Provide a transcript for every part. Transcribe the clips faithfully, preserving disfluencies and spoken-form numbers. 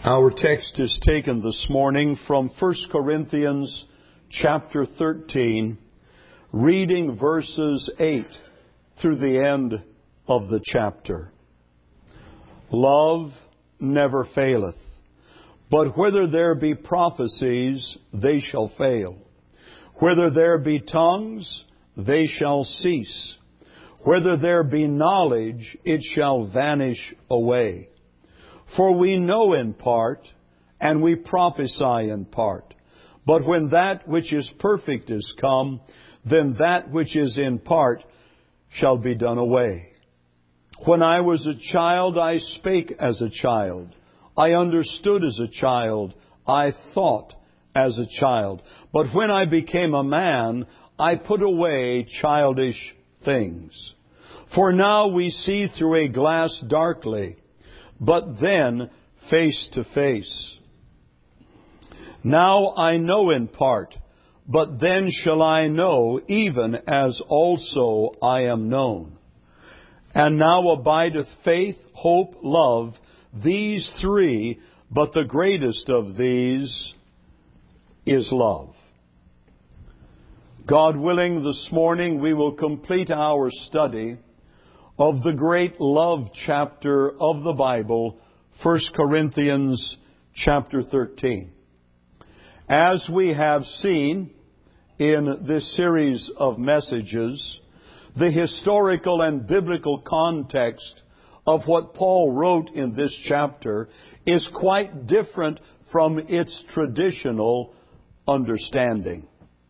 Our text is taken this morning from First Corinthians chapter thirteen, reading verses eight through the end of the chapter. Love never faileth, but whether there be prophecies, they shall fail. Whether there be tongues, they shall cease. Whether there be knowledge, it shall vanish away. For we know in part, and we prophesy in part. But when that which is perfect is come, then that which is in part shall be done away. When I was a child, I spake as a child. I understood as a child. I thought as a child. But when I became a man, I put away childish things. For now we see through a glass darkly, but then face to face. Now I know in part, but then shall I know, even as also I am known. And now abideth faith, hope, love, these three, but the greatest of these is love. God willing, this morning we will complete our study of the great love chapter of the Bible, First Corinthians chapter thirteen. As we have seen in this series of messages, the historical and biblical context of what Paul wrote in this chapter is quite different from its traditional understanding.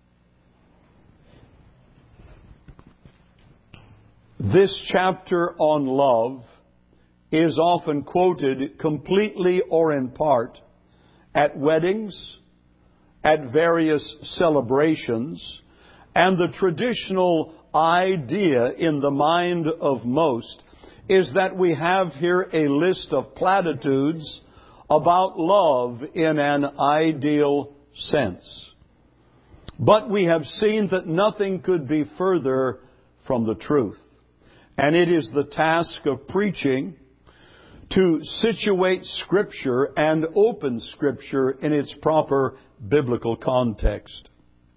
This chapter on love is often quoted completely or in part at weddings, at various celebrations, and the traditional idea in the mind of most is that we have here a list of platitudes about love in an ideal sense. But we have seen that nothing could be further from the truth. And it is the task of preaching to situate Scripture and open Scripture in its proper biblical context.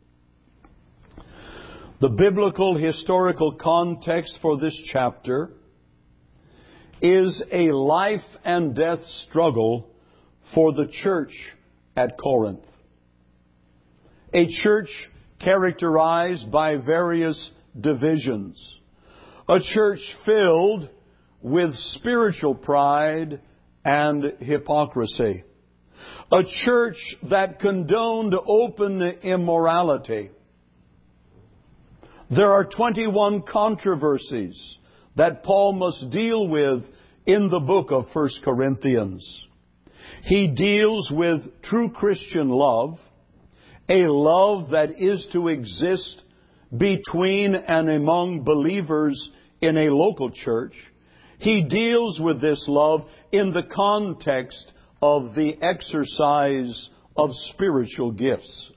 The biblical historical context for this chapter is a life and death struggle for the church at Corinth. A church characterized by various divisions. A church filled with spiritual pride and hypocrisy. A church that condoned open immorality. There are twenty-one controversies that Paul must deal with in the book of First Corinthians. He deals with true Christian love, a love that is to exist between and among believers in a local church. He deals with this love in the context of the exercise of spiritual gifts.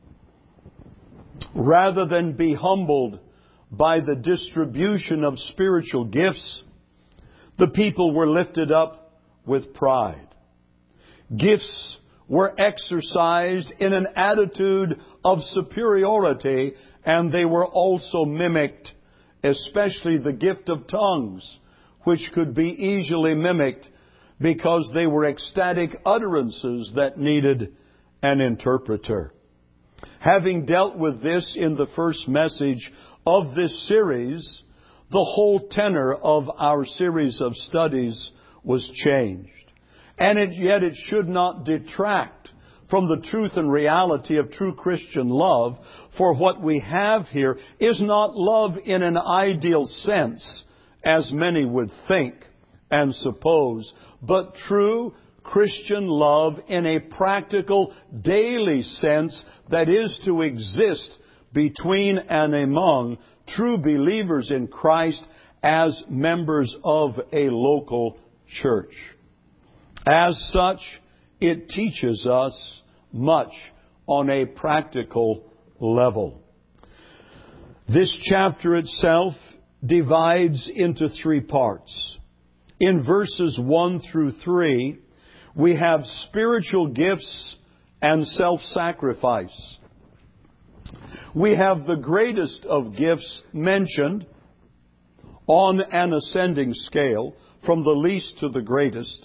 Rather than be humbled by the distribution of spiritual gifts, the people were lifted up with pride. Gifts were exercised in an attitude of superiority, and they were also mimicked, especially the gift of tongues, which could be easily mimicked because they were ecstatic utterances that needed an interpreter. Having dealt with this in the first message of this series, the whole tenor of our series of studies was changed. And it, yet it should not detract from the truth and reality of true Christian love, for what we have here is not love in an ideal sense, as many would think and suppose, but true Christian love in a practical, daily sense that is to exist between and among true believers in Christ as members of a local church. As such, it teaches us much on a practical level. This chapter itself divides into three parts. In verses one through three, We have spiritual gifts and self-sacrifice. We have the greatest of gifts mentioned on an ascending scale, from the least to the greatest.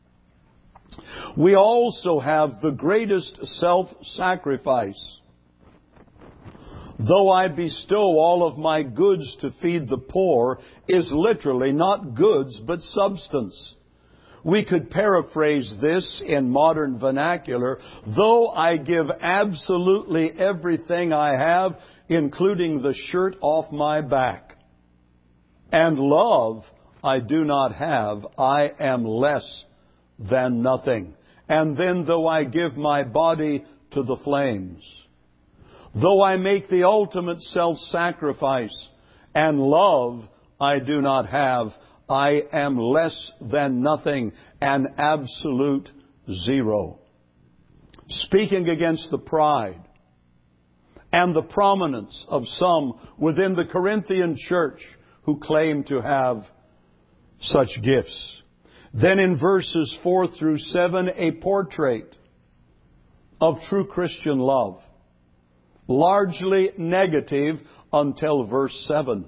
We also have the greatest self-sacrifice. Though I bestow all of my goods to feed the poor is literally not goods but substance. We could paraphrase this in modern vernacular: though I give absolutely everything I have, including the shirt off my back, and love I do not have, I am less than nothing. And then though I give my body to the flames, though I make the ultimate self-sacrifice, and love I do not have, I am less than nothing, an absolute zero. Speaking against the pride and the prominence of some within the Corinthian church who claim to have such gifts. Then in verses four through seven, a portrait of true Christian love. Largely negative until verse seven.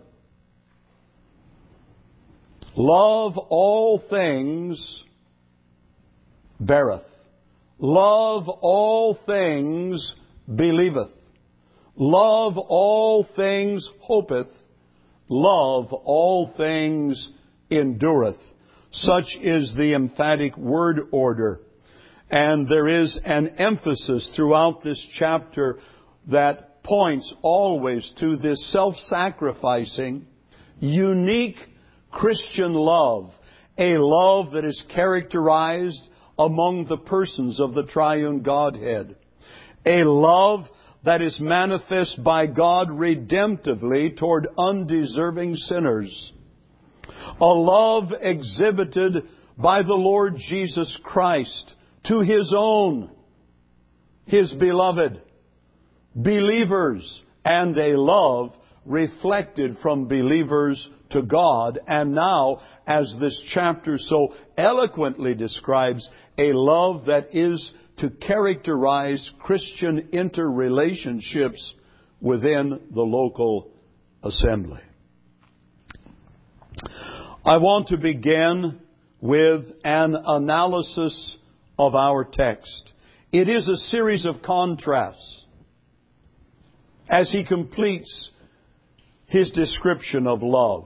Love all things beareth. Love all things believeth. Love all things hopeth. Love all things endureth. Such is the emphatic word order. And there is an emphasis throughout this chapter that points always to this self-sacrificing, unique Christian love, a love that is characterized among the persons of the triune Godhead, a love that is manifest by God redemptively toward undeserving sinners, a love exhibited by the Lord Jesus Christ to His own, His beloved believers, and a love reflected from believers to God. And now, as this chapter so eloquently describes, a love that is to characterize Christian interrelationships within the local assembly. I want to begin with an analysis of our text. It is a series of contrasts as he completes his description of love.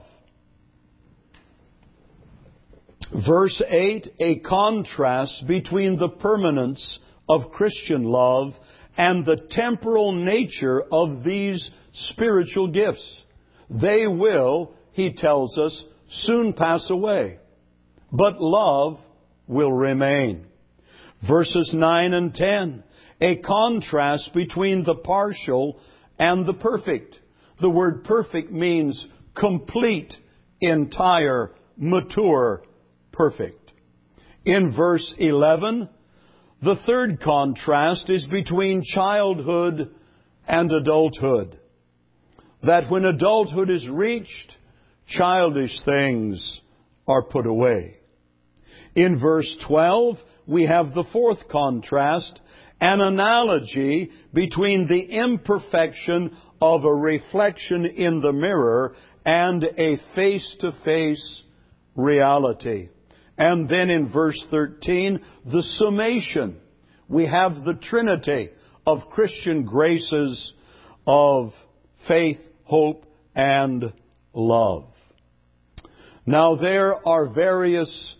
Verse eight, a contrast between the permanence of Christian love and the temporal nature of these spiritual gifts. They will, he tells us, soon pass away, but love will remain. Verses nine and ten, a contrast between the partial and the perfect. The word perfect means complete, entire, mature, perfect. In verse eleven, the third contrast is between childhood and adulthood. That when adulthood is reached, childish things are put away. In verse twelve, we have the fourth contrast, an analogy between the imperfection of a reflection in the mirror and a face-to-face reality. And then in verse thirteen, the summation. We have the Trinity of Christian graces of faith, hope, and love. Now there are various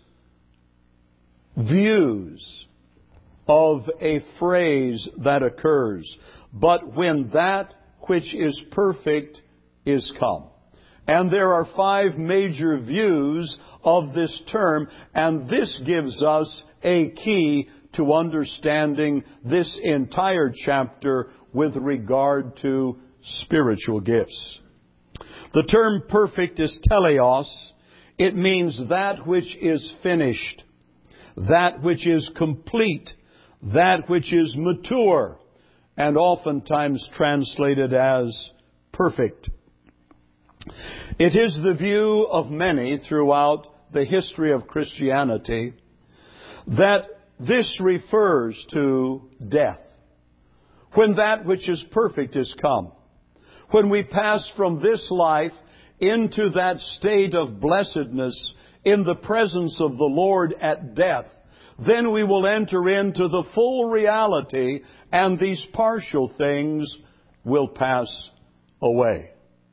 views of a phrase that occurs, but when that which is perfect is come. And there are five major views of this term, and this gives us a key to understanding this entire chapter with regard to spiritual gifts. The term perfect is teleos. It means that which is finished, that which is complete, that which is mature, and oftentimes translated as perfect. It is the view of many throughout the history of Christianity that this refers to death. When that which is perfect is come. When we pass from this life into that state of blessedness in the presence of the Lord at death, then we will enter into the full reality, and these partial things will pass away.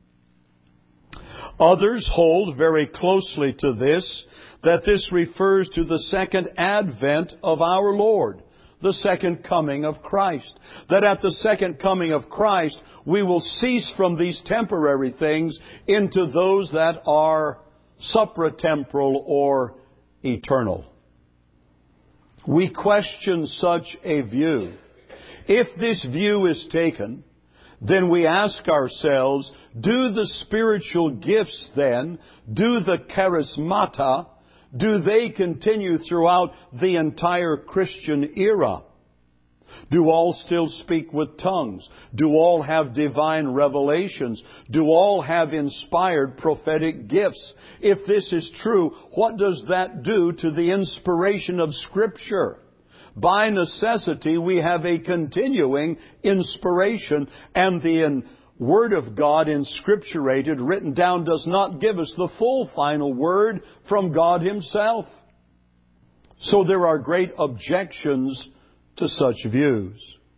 Others hold very closely to this, that this refers to the second advent of our Lord, the second coming of Christ. That at the second coming of Christ, we will cease from these temporary things into those that are supratemporal or eternal. We question such a view. If this view is taken, then we ask ourselves, do the spiritual gifts then, do the charismata, do they continue throughout the entire Christian era? Do all still speak with tongues? Do all have divine revelations? Do all have inspired prophetic gifts? If this is true, what does that do to the inspiration of Scripture? By necessity, we have a continuing inspiration, and the Word of God inscripturated, written down, does not give us the full final word from God Himself. So there are great objections to such views.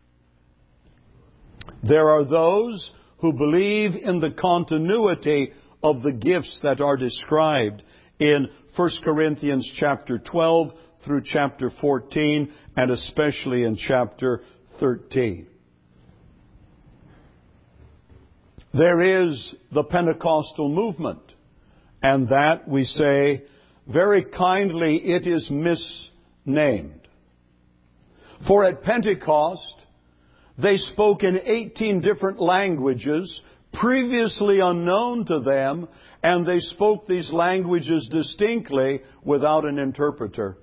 There are those who believe in the continuity of the gifts that are described in First Corinthians chapter twelve through chapter fourteen, and especially in chapter thirteen. There is the Pentecostal movement, and that, we say, very kindly, it is misnamed. For at Pentecost, they spoke in eighteen different languages, previously unknown to them, and they spoke these languages distinctly without an interpreter.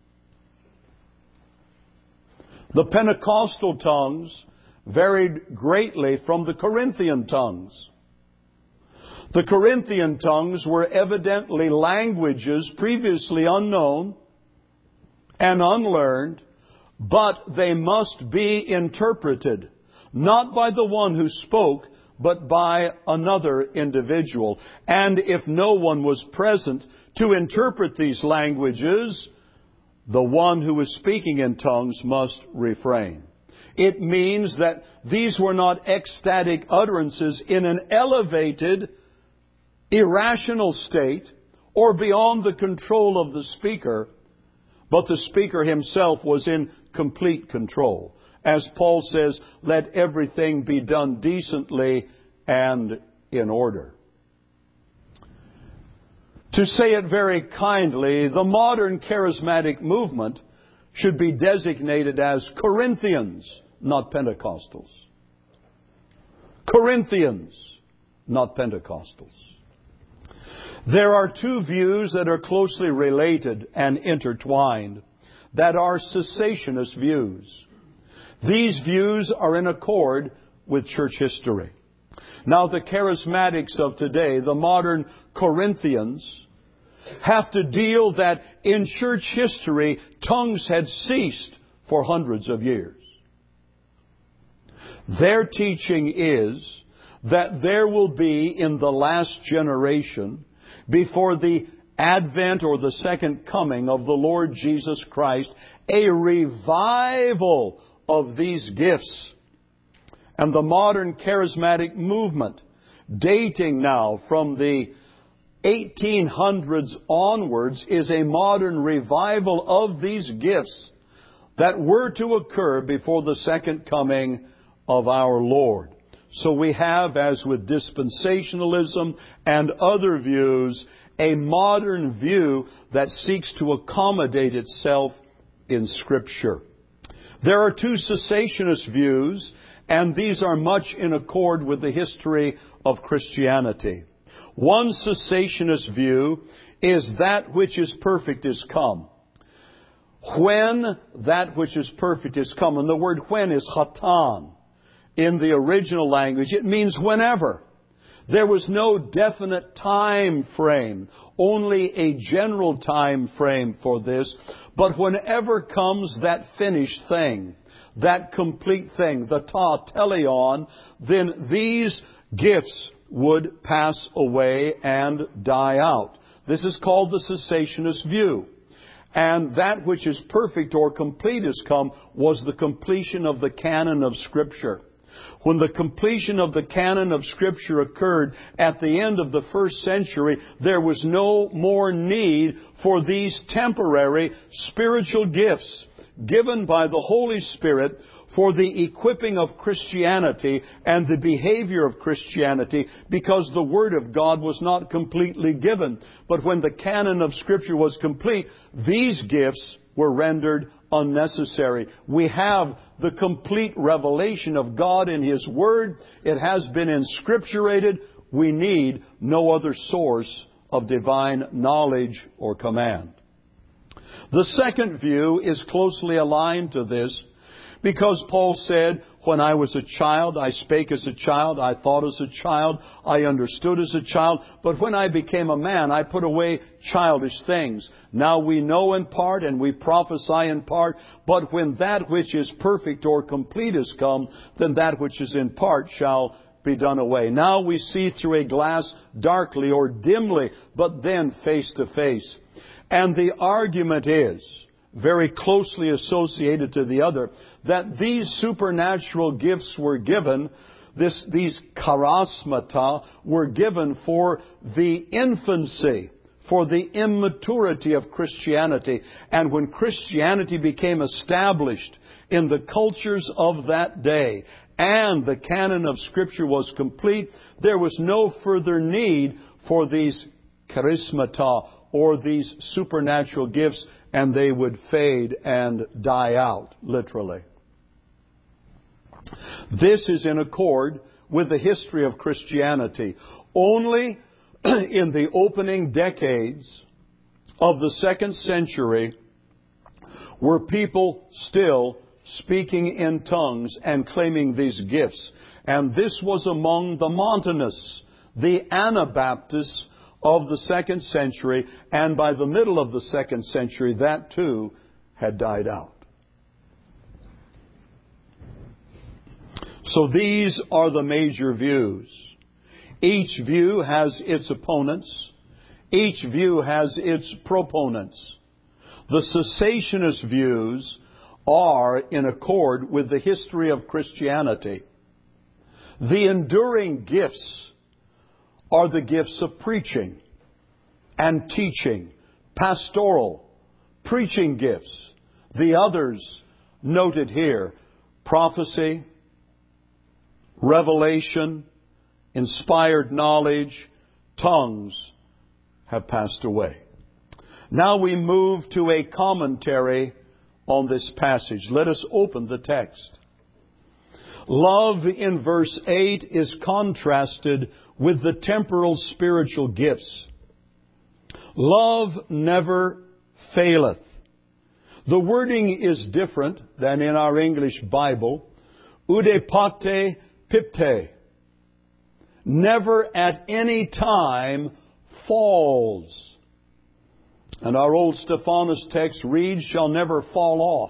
The Pentecostal tongues varied greatly from the Corinthian tongues. The Corinthian tongues were evidently languages previously unknown and unlearned, but they must be interpreted, not by the one who spoke, but by another individual. And if no one was present to interpret these languages, the one who was speaking in tongues must refrain. It means that these were not ecstatic utterances in an elevated, irrational state or beyond the control of the speaker, but the speaker himself was in complete control. As Paul says, let everything be done decently and in order. To say it very kindly, the modern charismatic movement should be designated as Corinthians, not Pentecostals. Corinthians, not Pentecostals. There are two views that are closely related and intertwined, that are cessationist views. These views are in accord with church history. Now, the charismatics of today, the modern Corinthians, have to deal that in church history, tongues had ceased for hundreds of years. Their teaching is that there will be in the last generation, before the advent or the second coming of the Lord Jesus Christ, a revival of these gifts. And the modern charismatic movement, dating now from the eighteen hundreds onwards, is a modern revival of these gifts that were to occur before the second coming of our Lord. So we have, as with dispensationalism and other views, a modern view that seeks to accommodate itself in Scripture. There are two cessationist views, and these are much in accord with the history of Christianity. One cessationist view is that which is perfect is come. When that which is perfect is come, and the word when is chatan. In the original language, it means whenever. There was no definite time frame, only a general time frame for this. But whenever comes that finished thing, that complete thing, the ta teleon, then these gifts would pass away and die out. This is called the cessationist view. And that which is perfect or complete is come was the completion of the canon of Scripture. When the completion of the canon of Scripture occurred at the end of the first century, there was no more need for these temporary spiritual gifts given by the Holy Spirit for the equipping of Christianity and the behavior of Christianity, because the Word of God was not completely given. But when the canon of Scripture was complete, these gifts were rendered unnecessary. We have the complete revelation of God in His Word. It has been inscripturated. We need no other source of divine knowledge or command. The second view is closely aligned to this, because Paul said, when I was a child, I spake as a child, I thought as a child, I understood as a child, but when I became a man, I put away childish things. Now we know in part and we prophesy in part, but when that which is perfect or complete is come, then that which is in part shall be done away. Now we see through a glass darkly or dimly, but then face to face. And the argument is, very closely associated to the other, that these supernatural gifts were given, this, these charismata were given for the infancy, for the immaturity of Christianity. And when Christianity became established in the cultures of that day, and the canon of Scripture was complete, there was no further need for these charismata or these supernatural gifts, and they would fade and die out, literally. This is in accord with the history of Christianity. Only in the opening decades of the second century were people still speaking in tongues and claiming these gifts. And this was among the Montanists, the Anabaptists of the second century, and by the middle of the second century, that too had died out. So these are the major views. Each view has its opponents. Each view has its proponents. The cessationist views are in accord with the history of Christianity. The enduring gifts are the gifts of preaching and teaching, pastoral, preaching gifts. The others noted here, prophecy, revelation, inspired knowledge, tongues, have passed away. Now we move to a commentary on this passage. Let us open the text. Love in verse eight is contrasted with the temporal spiritual gifts. Love never faileth. The wording is different than in our English Bible. Udepate pipte. Never at any time falls. And our old Stephanus text reads, shall never fall off.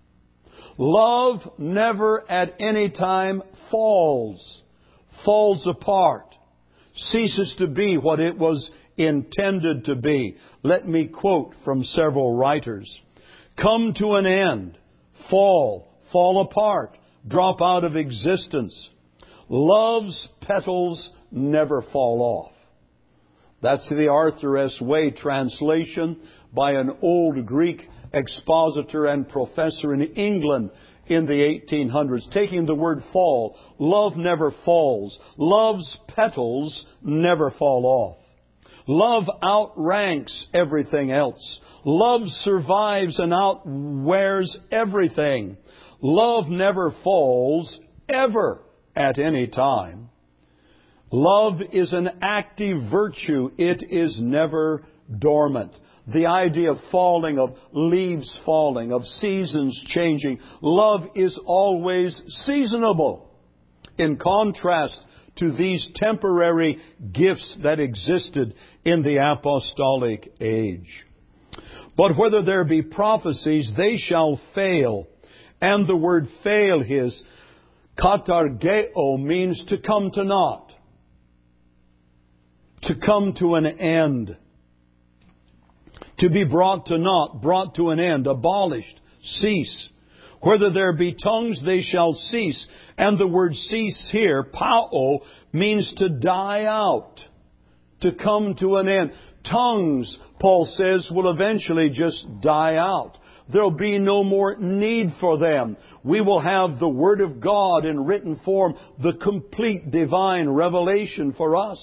Love never at any time falls, falls apart, ceases to be what it was intended to be. Let me quote from several writers. Come to an end, fall, fall apart, drop out of existence. Love's petals never fall off. That's the Arthur S. Way translation by an old Greek expositor and professor in England in the eighteen hundreds. Taking the word fall, love never falls. Love's petals never fall off. Love outranks everything else. Love survives and outwears everything. Love never falls, ever, at any time. Love is an active virtue. It is never dormant. The idea of falling, of leaves falling, of seasons changing. Love is always seasonable. In contrast to these temporary gifts that existed in the apostolic age. But whether there be prophecies, they shall fail. And the word fail is katargeo, means to come to naught. To come to an end. To be brought to naught, brought to an end, abolished, cease. Whether there be tongues, they shall cease. And the word cease here, pao, means to die out. To come to an end. Tongues, Paul says, will eventually just die out. There'll be no more need for them. We will have the Word of God in written form, the complete divine revelation for us.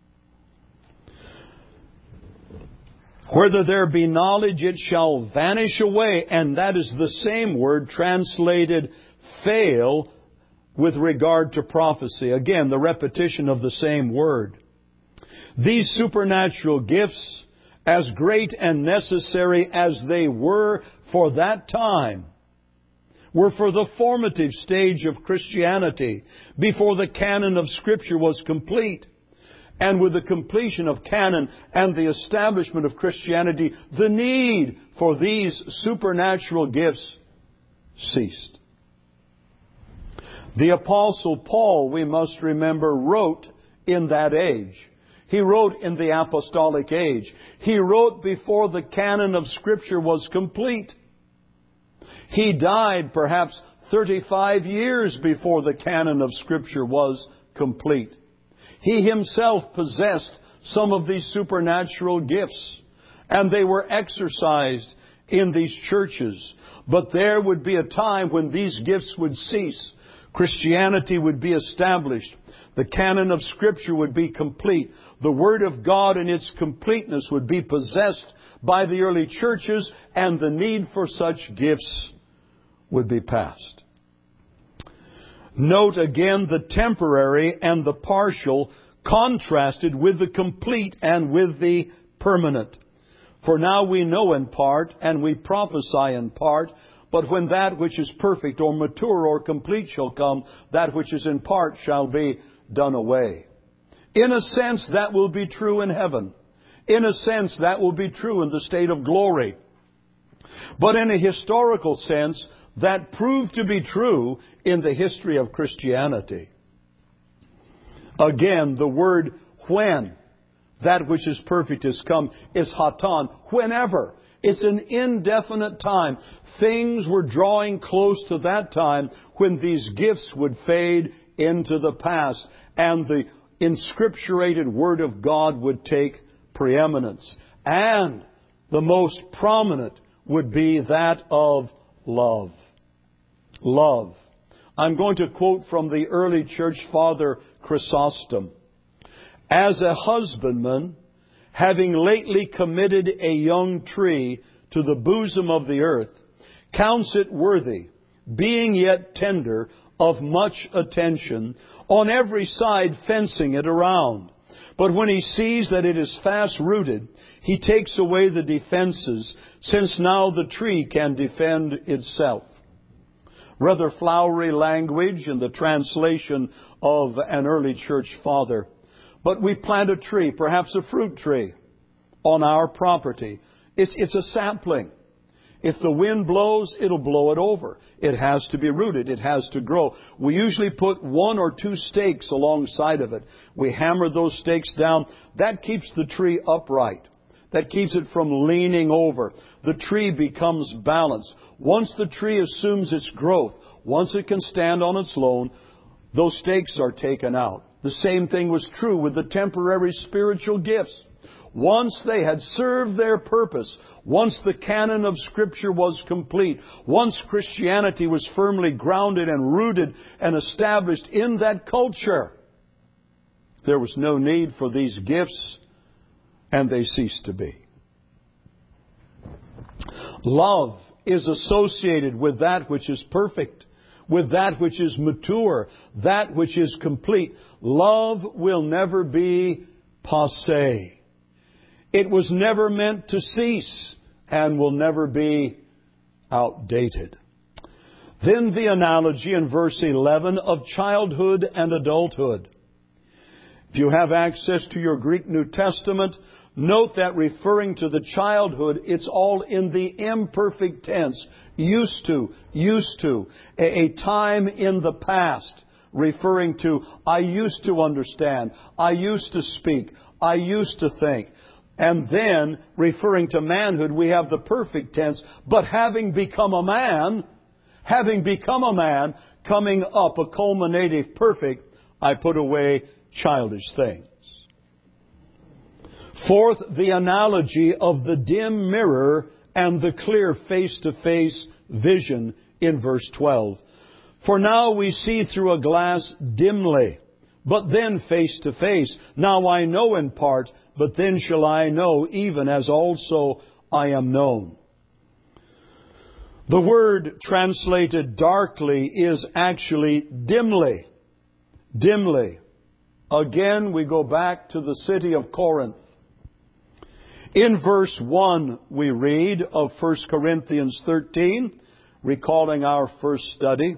Whether there be knowledge, it shall vanish away. And that is the same word translated fail with regard to prophecy. Again, the repetition of the same word. These supernatural gifts, as great and necessary as they were for that time, were for the formative stage of Christianity before the canon of Scripture was complete. And with the completion of canon and the establishment of Christianity, the need for these supernatural gifts ceased. The Apostle Paul, we must remember, wrote in that age. He wrote in the apostolic age. He wrote before the canon of Scripture was complete. He died perhaps thirty-five years before the canon of Scripture was complete. He himself possessed some of these supernatural gifts, and they were exercised in these churches. But there would be a time when these gifts would cease. Christianity would be established. The canon of Scripture would be complete. The Word of God in its completeness would be possessed by the early churches, and the need for such gifts would be past. Note again the temporary and the partial contrasted with the complete and with the permanent. For now we know in part and we prophesy in part, but when that which is perfect or mature or complete shall come, that which is in part shall be done away. In a sense, that will be true in heaven. In a sense, that will be true in the state of glory. But in a historical sense, that proved to be true in the history of Christianity. Again, the word when, that which is perfect is come, is hatan, whenever. It's an indefinite time. Things were drawing close to that time when these gifts would fade into the past and the inscripturated Word of God would take preeminence. And the most prominent would be that of love. Love. I'm going to quote from the early church father Chrysostom. As a husbandman, having lately committed a young tree to the bosom of the earth, counts it worthy, being yet tender, of much attention, on every side fencing it around. But when he sees that it is fast rooted, he takes away the defenses, since now the tree can defend itself. Rather flowery language in the translation of an early church father. But we plant a tree, perhaps a fruit tree, on our property. It's, it's a sapling. If the wind blows, it'll blow it over. It has to be rooted. It has to grow. We usually put one or two stakes alongside of it. We hammer those stakes down. That keeps the tree upright. That keeps it from leaning over. The tree becomes balanced. Once the tree assumes its growth, once it can stand on its own, those stakes are taken out. The same thing was true with the temporary spiritual gifts. Once they had served their purpose, once the canon of Scripture was complete, once Christianity was firmly grounded and rooted and established in that culture, there was no need for these gifts, and they ceased to be. Love is associated with that which is perfect, with that which is mature, that which is complete. Love will never be passé. It was never meant to cease and will never be outdated. Then the analogy in verse eleven of childhood and adulthood. If you have access to your Greek New Testament, Note that referring to the childhood, it's all in the imperfect tense. Used to, used to. A, a time in the past, referring to, I used to understand, I used to speak, I used to think. And then, referring to manhood, we have the perfect tense, but having become a man, having become a man, coming up, a culminative perfect, I put away childish things. Fourth, the analogy of the dim mirror and the clear face-to-face vision in verse twelve. For now we see through a glass dimly, but then face to face. Now I know in part, but then shall I know, even as also I am known. The word translated darkly is actually dimly. Dimly. Again, we go back to the city of Corinth. In verse one, we read of First Corinthians thirteen, recalling our first study.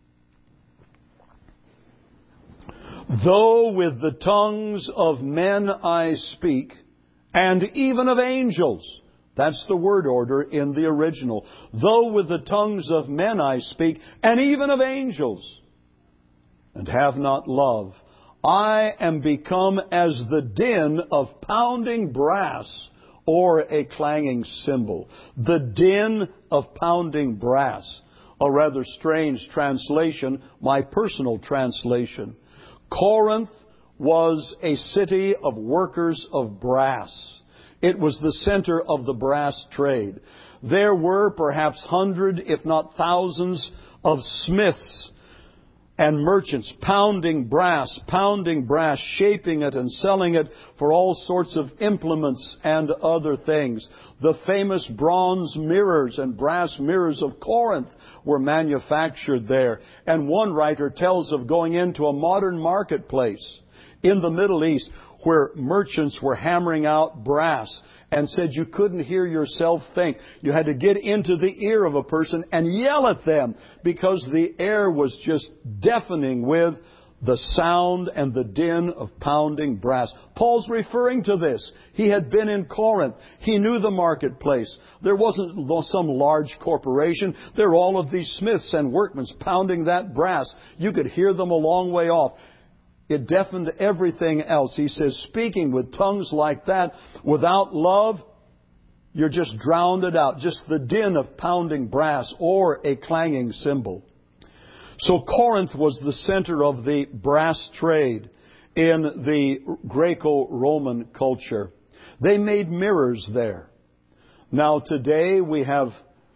Though with the tongues of men I speak, and even of angels. That's the word order in the original. Though with the tongues of men I speak, and even of angels, and have not love, I am become as the din of pounding brass, or a clanging cymbal. The din of pounding brass. A rather strange translation, my personal translation. Corinth was a city of workers of brass. It was the center of the brass trade. There were perhaps hundreds, if not thousands, of smiths and merchants pounding brass, pounding brass, shaping it and selling it for all sorts of implements and other things. The famous bronze mirrors and brass mirrors of Corinth were manufactured there. And one writer tells of going into a modern marketplace in the Middle East where merchants were hammering out brass, and said you couldn't hear yourself think. You had to get into the ear of a person and yell at them because the air was just deafening with the sound and the din of pounding brass. Paul's referring to this. He had been in Corinth. He knew the marketplace. There wasn't some large corporation. There were all of these smiths and workmen pounding that brass. You could hear them a long way off. It deafened everything else. He says, speaking with tongues like that, without love, you're just drowned it out. Just the din of pounding brass or a clanging cymbal. So Corinth was the center of the brass trade in the Greco-Roman culture. They made mirrors there. Now today we have,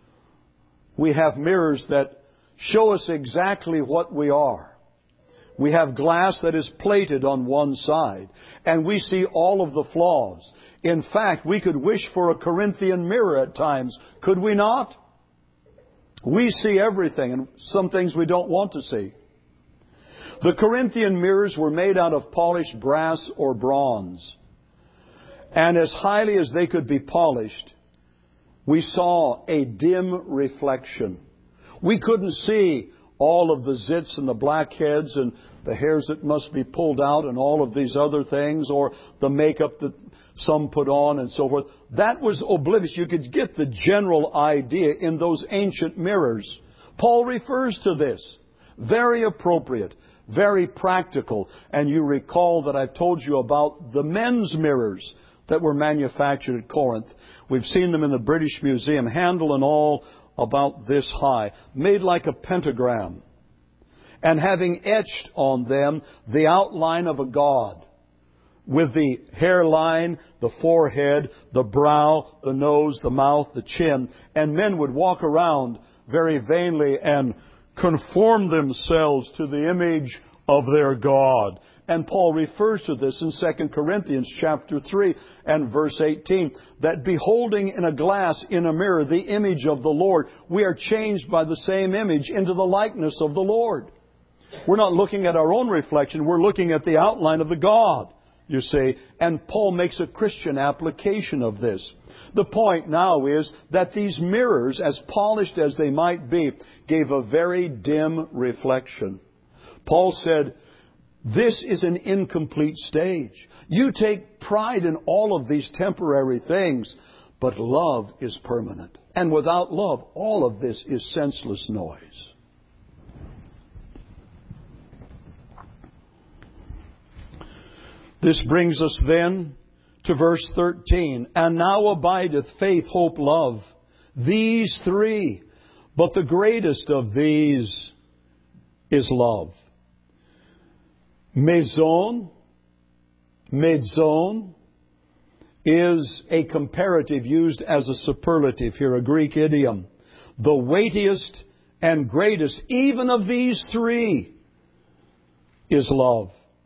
we have mirrors that show us exactly what we are. We have glass that is plated on one side, and we see all of the flaws. In fact, we could wish for a Corinthian mirror at times, could we not? We see everything, and some things we don't want to see. The Corinthian mirrors were made out of polished brass or bronze. And as highly as they could be polished, we saw a dim reflection. We couldn't see all of the zits and the blackheads and the hairs that must be pulled out and all of these other things, or the makeup that some put on and so forth. That was oblivious. You could get the general idea in those ancient mirrors. Paul refers to this. Very appropriate, very practical. And you recall that I've told you about the men's mirrors that were manufactured at Corinth. We've seen them in the British Museum, handle and all about this high, made like a pentagram, and having etched on them the outline of a god, with the hairline, the forehead, the brow, the nose, the mouth, the chin. And men would walk around very vainly and conform themselves to the image of their god. And Paul refers to this in Second Corinthians chapter three and verse eighteen, that beholding in a glass, in a mirror, the image of the Lord, we are changed by the same image into the likeness of the Lord. We're not looking at our own reflection, we're looking at the outline of the God, you see. And Paul makes a Christian application of this. The point now is that these mirrors, as polished as they might be, gave a very dim reflection. Paul said, this is an incomplete stage. You take pride in all of these temporary things, but love is permanent. And without love, all of this is senseless noise. This brings us then to verse thirteen. And now abideth faith, hope, love. These three. But the greatest of these is love. Meson, meson, is a comparative used as a superlative here, a Greek idiom. The weightiest and greatest, even of these three, is love.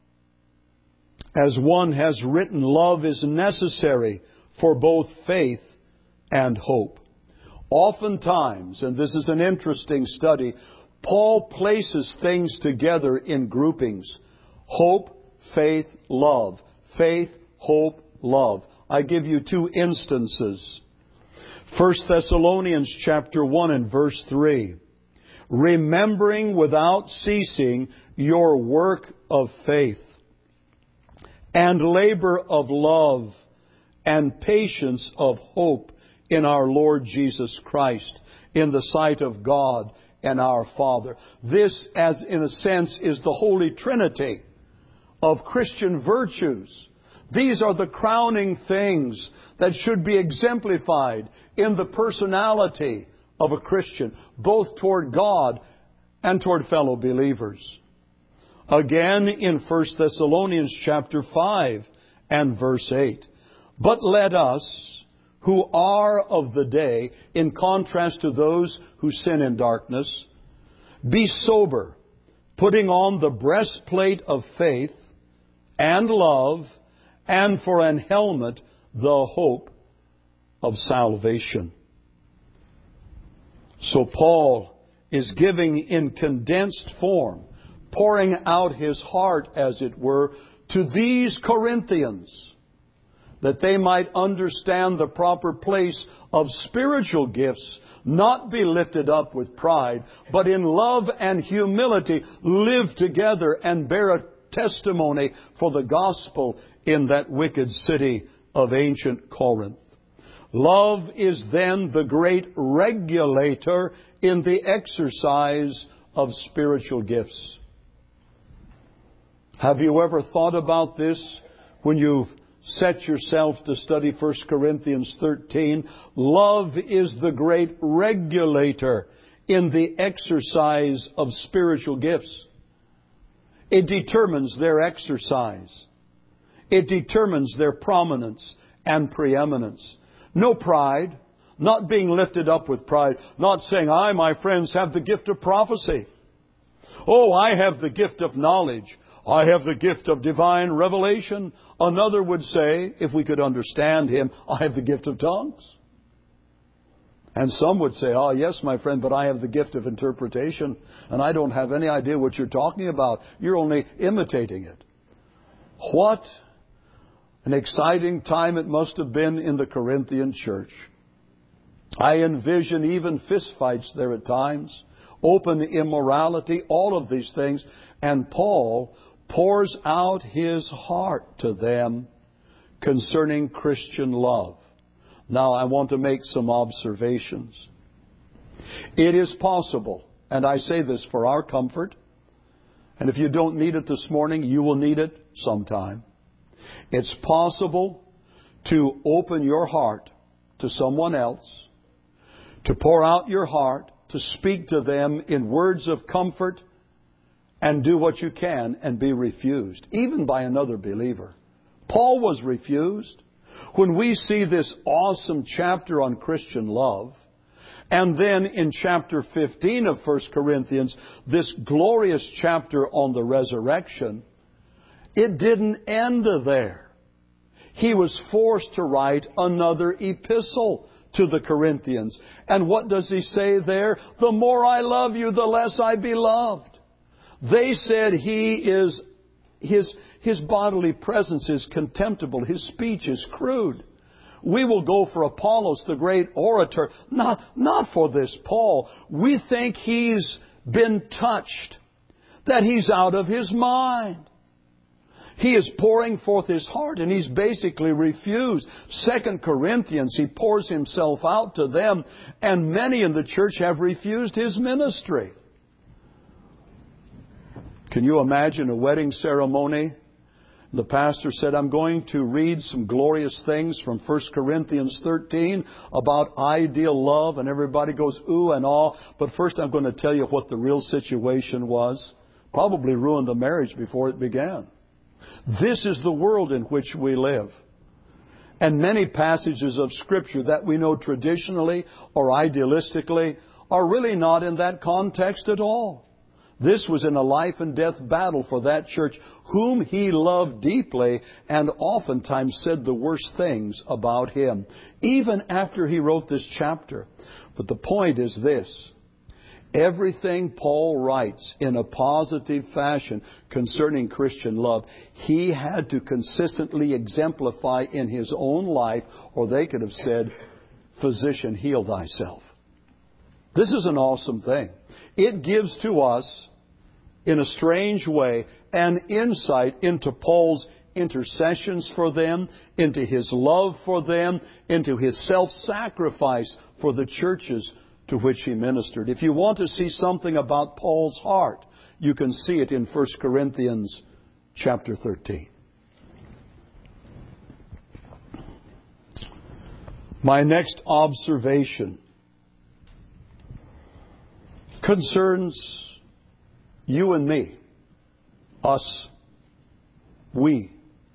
As one has written, love is necessary for both faith and hope. Oftentimes, and this is an interesting study, Paul places things together in groupings. Hope, faith, love. Faith, hope, love. I give you two instances. First Thessalonians chapter one and verse three. Remembering without ceasing your work of faith and labor of love and patience of hope in our Lord Jesus Christ, in the sight of God and our Father. This, as in a sense, is the Holy Trinity of Christian virtues. These are the crowning things that should be exemplified in the personality of a Christian, both toward God and toward fellow believers. Again, in First Thessalonians chapter five and verse eight. But let us, who are of the day, in contrast to those who sin in darkness, be sober, putting on the breastplate of faith and love, and for an helmet, the hope of salvation. So Paul is giving in condensed form, pouring out his heart, as it were, to these Corinthians, that they might understand the proper place of spiritual gifts, not be lifted up with pride, but in love and humility live together and bear a testimony for the gospel in that wicked city of ancient Corinth. Love is then the great regulator in the exercise of spiritual gifts. Have you ever thought about this when you've set yourself to study First Corinthians thirteen? Love is the great regulator in the exercise of spiritual gifts. It determines their exercise. It determines their prominence and preeminence. No pride, not being lifted up with pride, not saying, I, my friends, have the gift of prophecy. Oh, I have the gift of knowledge. I have the gift of divine revelation. Another would say, if we could understand him, I have the gift of tongues. And some would say, oh yes, my friend, but I have the gift of interpretation, and I don't have any idea what you're talking about. You're only imitating it. What an exciting time it must have been in the Corinthian church. I envision even fistfights there at times, open immorality, all of these things. And Paul pours out his heart to them concerning Christian love. Now, I want to make some observations. It is possible, and I say this for our comfort, and if you don't need it this morning, you will need it sometime. It's possible to open your heart to someone else, to pour out your heart, to speak to them in words of comfort, and do what you can and be refused, even by another believer. Paul was refused. When we see this awesome chapter on Christian love, and then in chapter fifteen of First Corinthians, this glorious chapter on the resurrection, it didn't end there. He was forced to write another epistle to the Corinthians. And what does he say there? The more I love you, the less I be loved. They said he is, his, his bodily presence is contemptible. His speech is crude. We will go for Apollos, the great orator. Not, not for this Paul. We think he's been touched, that he's out of his mind. He is pouring forth his heart, and he's basically refused. Second Corinthians, he pours himself out to them, and many in the church have refused his ministry. Can you imagine a wedding ceremony? The pastor said, I'm going to read some glorious things from First Corinthians thirteen about ideal love, and everybody goes ooh and ah. But first I'm going to tell you what the real situation was. Probably ruined the marriage before it began. This is the world in which we live. And many passages of Scripture that we know traditionally or idealistically are really not in that context at all. This was in a life and death battle for that church, whom he loved deeply and oftentimes said the worst things about him, even after he wrote this chapter. But the point is this. Everything Paul writes in a positive fashion concerning Christian love, he had to consistently exemplify in his own life, or they could have said, physician, heal thyself. This is an awesome thing. It gives to us, in a strange way, an insight into Paul's intercessions for them, into his love for them, into his self-sacrifice for the churches to which he ministered. If you want to see something about Paul's heart, you can see it in First Corinthians chapter thirteen. My next observation concerns you and me, us, we.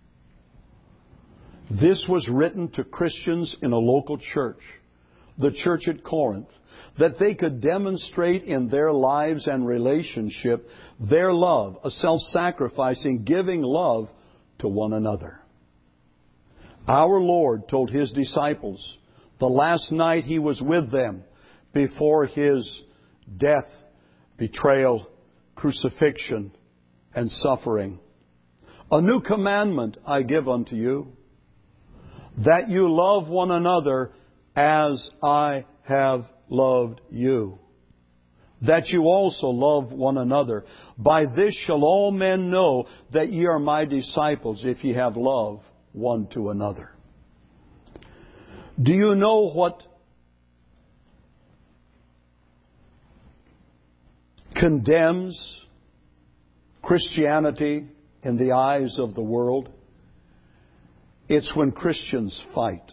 This was written to Christians in a local church, the church at Corinth, that they could demonstrate in their lives and relationship their love, a self-sacrificing, giving love to one another. Our Lord told His disciples the last night He was with them before His death, betrayal, crucifixion, and suffering. A new commandment I give unto you, that you love one another as I have loved you, that you also love one another. By this shall all men know that ye are my disciples, if ye have love one to another. Do you know what condemns Christianity in the eyes of the world? It's when Christians fight.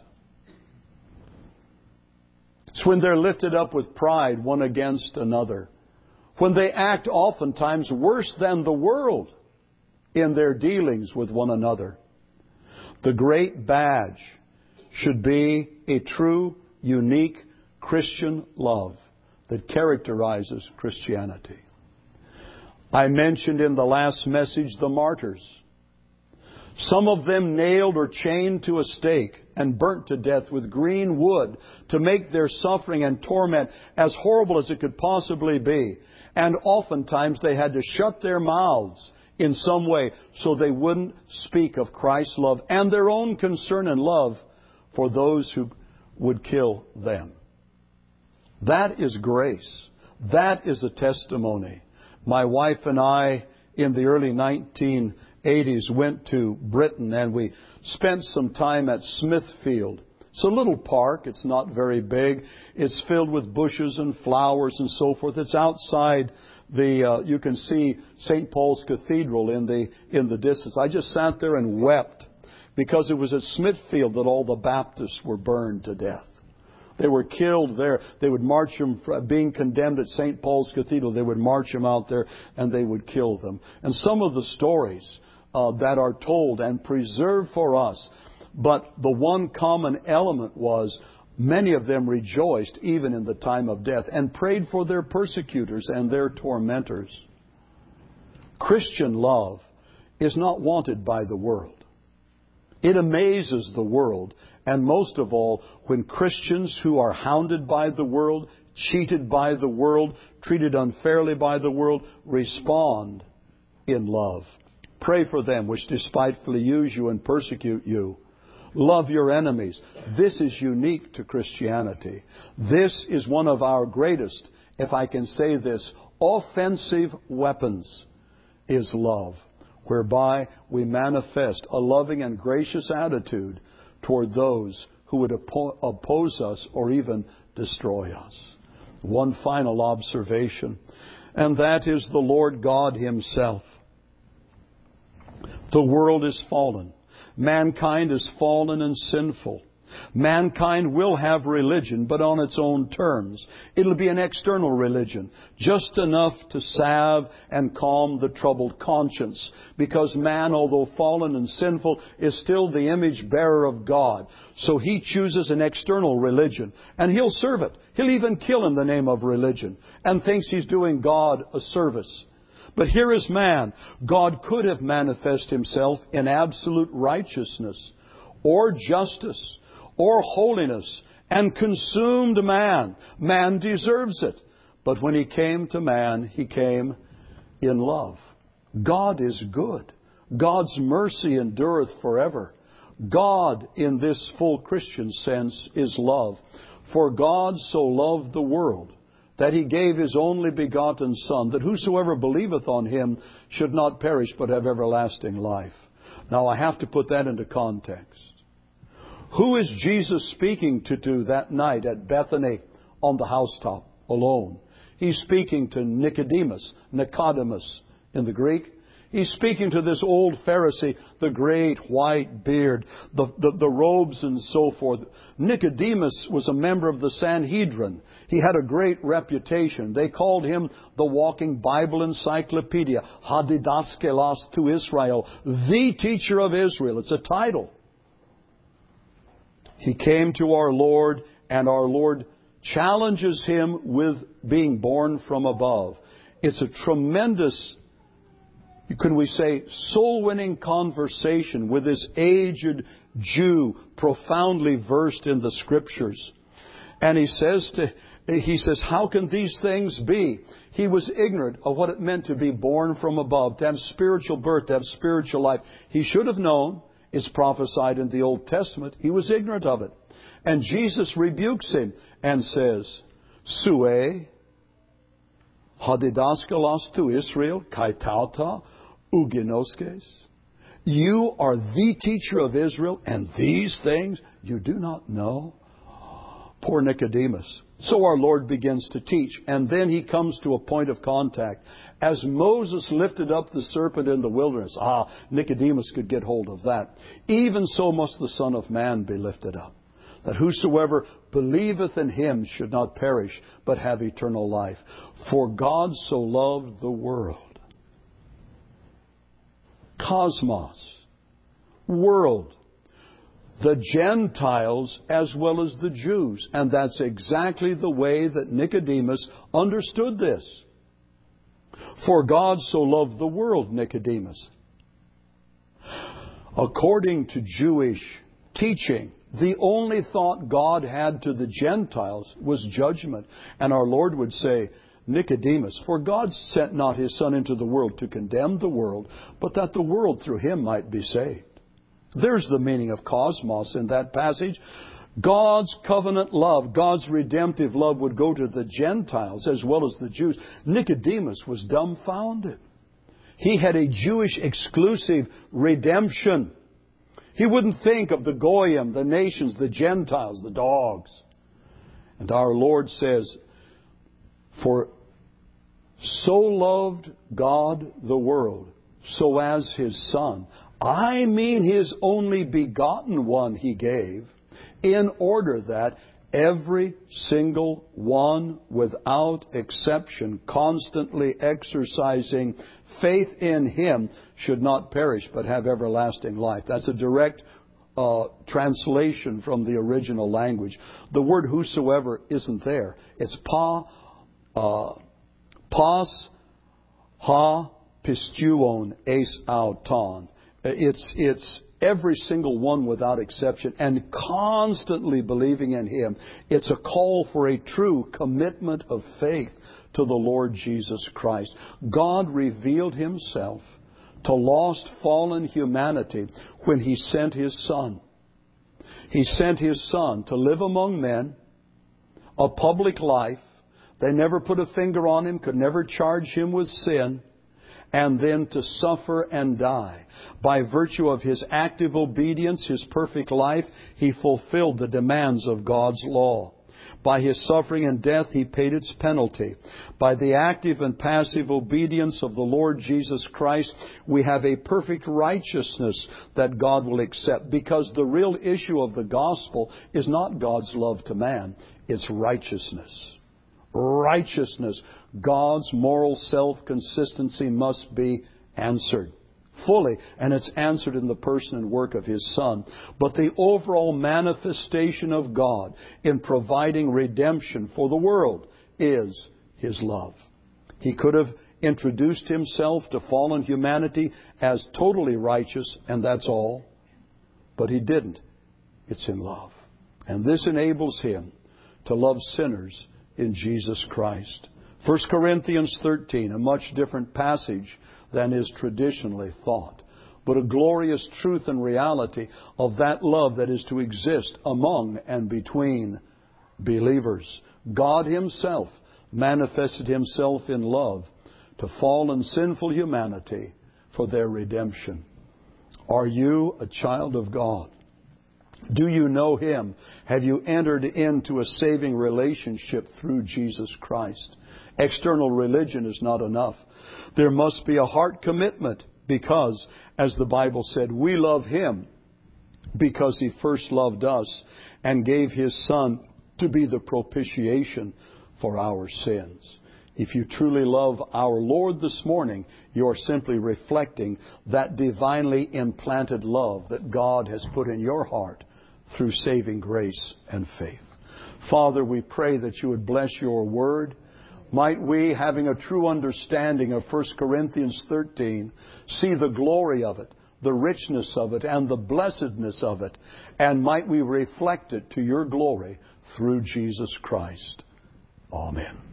It's when they're lifted up with pride one against another. When they act oftentimes worse than the world in their dealings with one another. The great badge should be a true, unique Christian love that characterizes Christianity. I mentioned in the last message the martyrs. Some of them nailed or chained to a stake and burnt to death with green wood to make their suffering and torment as horrible as it could possibly be. And oftentimes they had to shut their mouths in some way so they wouldn't speak of Christ's love and their own concern and love for those who would kill them. That is grace. That is a testimony. My wife and I, in the early nineteen eighties, went to Britain, and we spent some time at Smithfield. It's a little park. It's not very big. It's filled with bushes and flowers and so forth. It's outside the, uh, you can see Saint Paul's Cathedral in the, in the distance. I just sat there and wept because it was at Smithfield that all the Baptists were burned to death. They were killed there. They would march them, being condemned at Saint Paul's Cathedral, they would march them out there and they would kill them. And some of the stories uh, that are told and preserved for us, but the one common element was many of them rejoiced even in the time of death and prayed for their persecutors and their tormentors. Christian love is not wanted by the world. It amazes the world. And most of all, when Christians who are hounded by the world, cheated by the world, treated unfairly by the world, respond in love. Pray for them which despitefully use you and persecute you. Love your enemies. This is unique to Christianity. This is one of our greatest, if I can say this, offensive weapons is love. whereby we manifest a loving and gracious attitude toward those who would oppo- oppose us or even destroy us. One final observation, and that is the Lord God Himself. The world is fallen. Mankind is fallen and sinful. Mankind will have religion, but on its own terms. It'll be an external religion, just enough to salve and calm the troubled conscience. Because man, although fallen and sinful, is still the image bearer of God. So he chooses an external religion, and he'll serve it. He'll even kill in the name of religion, and thinks he's doing God a service. But here is man. God could have manifested Himself in absolute righteousness, or justice, or holiness, and consumed man. Man deserves it. But when He came to man, He came in love. God is good. God's mercy endureth forever. God, in this full Christian sense, is love. For God so loved the world, that He gave His only begotten Son, that whosoever believeth on Him should not perish, but have everlasting life. Now, I have to put that into context. Who is Jesus speaking to, to that night at Bethany on the housetop alone? He's speaking to Nicodemus, Nicodemus in the Greek. He's speaking to this old Pharisee, the great white beard, the, the, the robes and so forth. Nicodemus was a member of the Sanhedrin. He had a great reputation. They called him the walking Bible encyclopedia, Hadidaskelos to Israel, the teacher of Israel. It's a title. He came to our Lord, and our Lord challenges him with being born from above. It's a tremendous, can we say, soul-winning conversation with this aged Jew, profoundly versed in the Scriptures. And he says to, he says, how can these things be? He was ignorant of what it meant to be born from above, to have spiritual birth, to have spiritual life. He should have known. It's prophesied in the Old Testament. He was ignorant of it. And Jesus rebukes him and says, Sue, hadidaskalos to Israel, kaitauta, uginoskes. You are the teacher of Israel, and these things you do not know? Poor Nicodemus. So our Lord begins to teach, and then He comes to a point of contact. As Moses lifted up the serpent in the wilderness, ah, Nicodemus could get hold of that. Even so must the Son of Man be lifted up, that whosoever believeth in Him should not perish, but have eternal life. For God so loved the world. Cosmos. World. The Gentiles as well as the Jews. And that's exactly the way that Nicodemus understood this. For God so loved the world, Nicodemus. According to Jewish teaching, the only thought God had to the Gentiles was judgment. And our Lord would say, Nicodemus, for God sent not His Son into the world to condemn the world, but that the world through Him might be saved. There's the meaning of cosmos in that passage. God's covenant love, God's redemptive love would go to the Gentiles as well as the Jews. Nicodemus was dumbfounded. He had a Jewish exclusive redemption. He wouldn't think of the Goyim, the nations, the Gentiles, the dogs. And our Lord says, for so loved God the world, so as His Son, I mean His only begotten one He gave, in order that every single one, without exception, constantly exercising faith in Him, should not perish but have everlasting life. That's a direct uh, translation from the original language. The word whosoever isn't there. It's pa, uh, pas, ha, pistuon, es auton. It's, it's every single one without exception, and constantly believing in Him. It's a call for a true commitment of faith to the Lord Jesus Christ. God revealed Himself to lost, fallen humanity when He sent His Son. He sent His Son to live among men, a public life. They never put a finger on Him, could never charge Him with sin. and then to suffer and die. By virtue of His active obedience, His perfect life, He fulfilled the demands of God's law. By His suffering and death, He paid its penalty. By the active and passive obedience of the Lord Jesus Christ, we have a perfect righteousness that God will accept. Because the real issue of the gospel is not God's love to man, it's righteousness. Righteousness. God's moral self-consistency must be answered fully, and it's answered in the person and work of His Son. But the overall manifestation of God in providing redemption for the world is His love. He could have introduced Himself to fallen humanity as totally righteous, and that's all. But He didn't. It's in love. And this enables Him to love sinners in Jesus Christ. First Corinthians thirteen, a much different passage than is traditionally thought, but a glorious truth and reality of that love that is to exist among and between believers. God Himself manifested Himself in love to fallen sinful humanity for their redemption. Are you a child of God? Do you know Him? Have you entered into a saving relationship through Jesus Christ? External religion is not enough. There must be a heart commitment because, as the Bible said, we love Him because He first loved us and gave His Son to be the propitiation for our sins. If you truly love our Lord this morning, you're simply reflecting that divinely implanted love that God has put in your heart through saving grace and faith. Father, we pray that You would bless Your Word. Might we, having a true understanding of First Corinthians thirteen, see the glory of it, the richness of it, and the blessedness of it, and might we reflect it to Your glory through Jesus Christ. Amen.